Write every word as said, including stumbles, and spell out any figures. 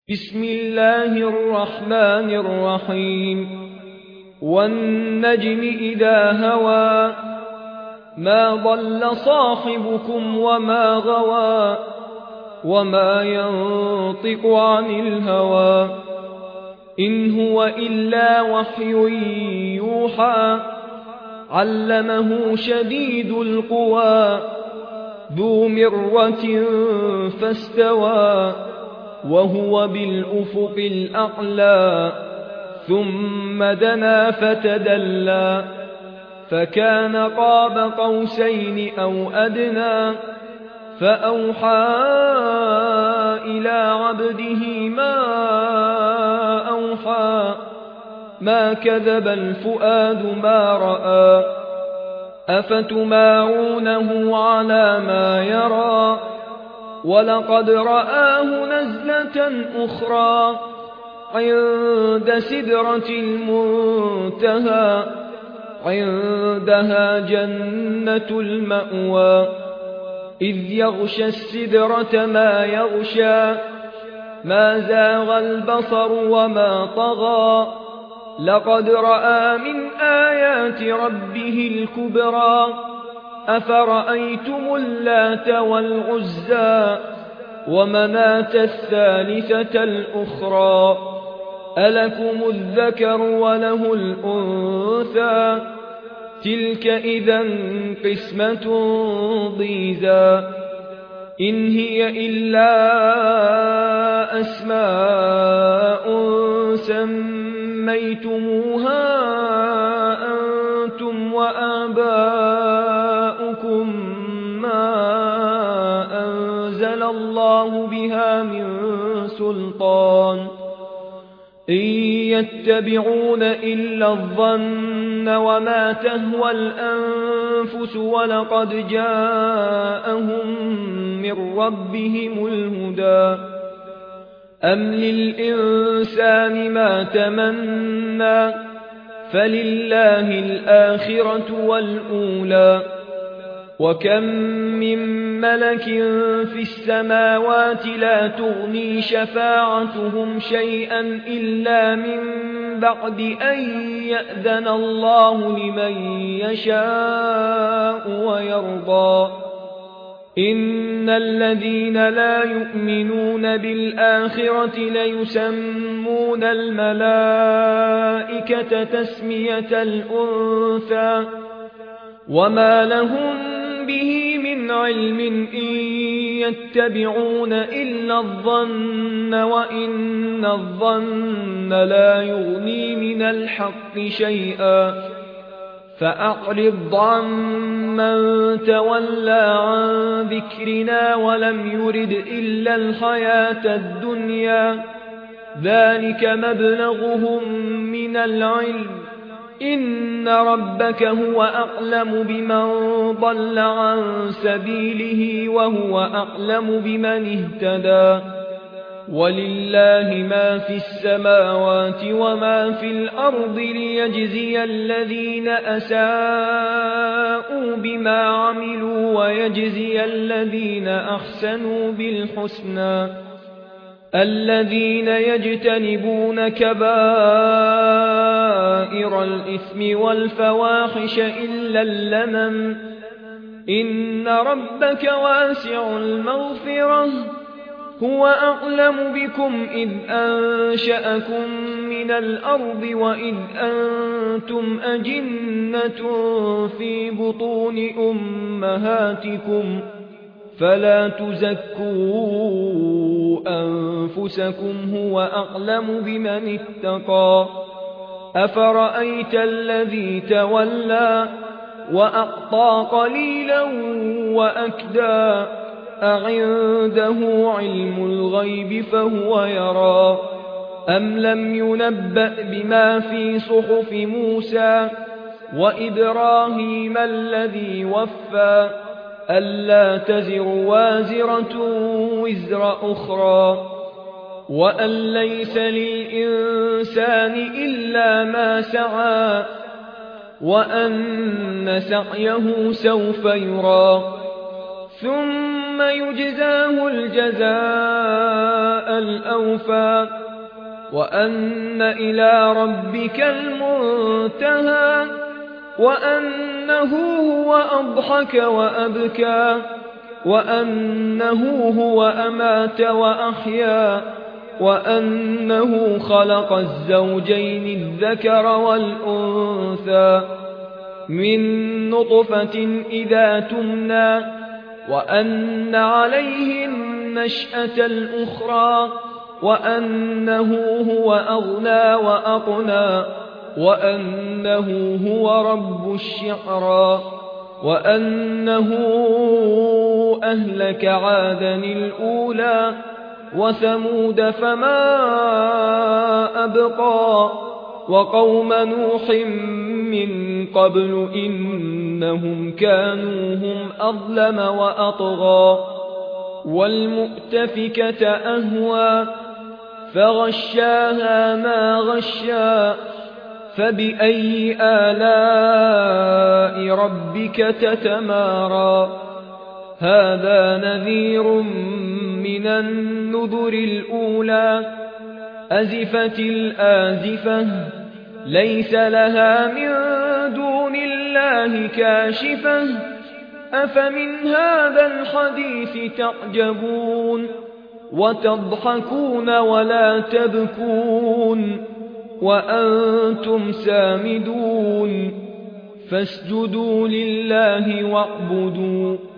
بسم الله الرحمن الرحيم والنجم إذا هوى ما ضل صاحبكم وما غوى وما ينطق عن الهوى إن هو إلا وحي يوحى علمه شديد القوى ذو مرة فاستوى وهو بالأفق الأعلى ثم دنا فتدلى فكان قاب قوسين أو أدنى فأوحى إلى عبده ما أوحى ما كذب الفؤاد ما رأى أفتمارونه على ما يرى ولقد رآه نزلة أخرى عند سدرة المنتهى عندها جنة المأوى إذ يغشى السدرة ما يغشى ما زاغ البصر وما طغى لقد رأى من آيات ربه الكبرى أفرأيتم اللات والعزى ومناة الثالثة الأخرى ألكم الذكر وله الأنثى تلك إذا قسمة ضيزى إن هي إلا أسماء سميتموها أنتم وآباؤكم ما أنزل الله بها من سلطان إن يتبعون إلا الظن وما تهوى الأنفس ولقد جاءهم من ربهم الهدى أم للإنسان ما تمنى فلله الآخرة والأولى وكم من ملك في السماوات لا تغني شفاعتهم شيئا إلا من بعد أن يأذن الله لمن يشاء ويرضى إن الذين لا يؤمنون بالآخرة ليسمون الملائكة تسمية الأنثى وما لهم به من علم إن يتبعون إلا الظن وإن الظن لا يغني من الحق شيئا فأعرض عمن تولى عن ذكرنا ولم يرد إلا الحياة الدنيا ذلك مبلغهم من العلم إن ربك هو أعلم بمن ضل عن سبيله وهو أعلم بمن اهتدى ولله ما في السماوات وما في الأرض ليجزي الذين أساءوا بما عملوا ويجزي الذين أحسنوا بالحسنى الذين يجتنبون كبائر الإثم والفواحش إلا اللمم إن ربك واسع المغفرة هو أعلم بكم إذ أنشأكم من الأرض وإذ أنتم أجنة في بطون أمهاتكم فلا تزكوا أنفسكم هو أعلم بمن اتقى أفرأيت الذي تولى وأعطى قليلا وأكدى أعنده علم الغيب فهو يرى أم لم ينبأ بما في صحف موسى وإبراهيم الذي وفى ألا تزر وازرة وزر أخرى وأن ليس للإنسان إلا ما سعى وأن سعيه سوف يرى ثم ثم يجزاه الجزاء الأوفى وأن إلى ربك المنتهى وأنه هو أضحك وأبكى وأنه هو أمات وأحيا وأنه خلق الزوجين الذكر والأنثى من نطفة إذا تمنى وأن عليه النشأة الأخرى وأنه هو أغنى وأقنى وأنه هو رب الشعرى وأنه أهلك عادا الأولى وثمود فما أبقى وقوم نوح من قبل إنهم كانوا هم أظلم وأطغى والمؤتفكة أهوى فغشاها ما غشا فبأي آلاء ربك تتمارى هذا نذير من النذر الأولى أزفت الآزفة ليس لها من دون الله كاشفة أفمن هذا الحديث تعجبون وتضحكون ولا تبكون وأنتم سامدون فاسجدوا لله واعبدوا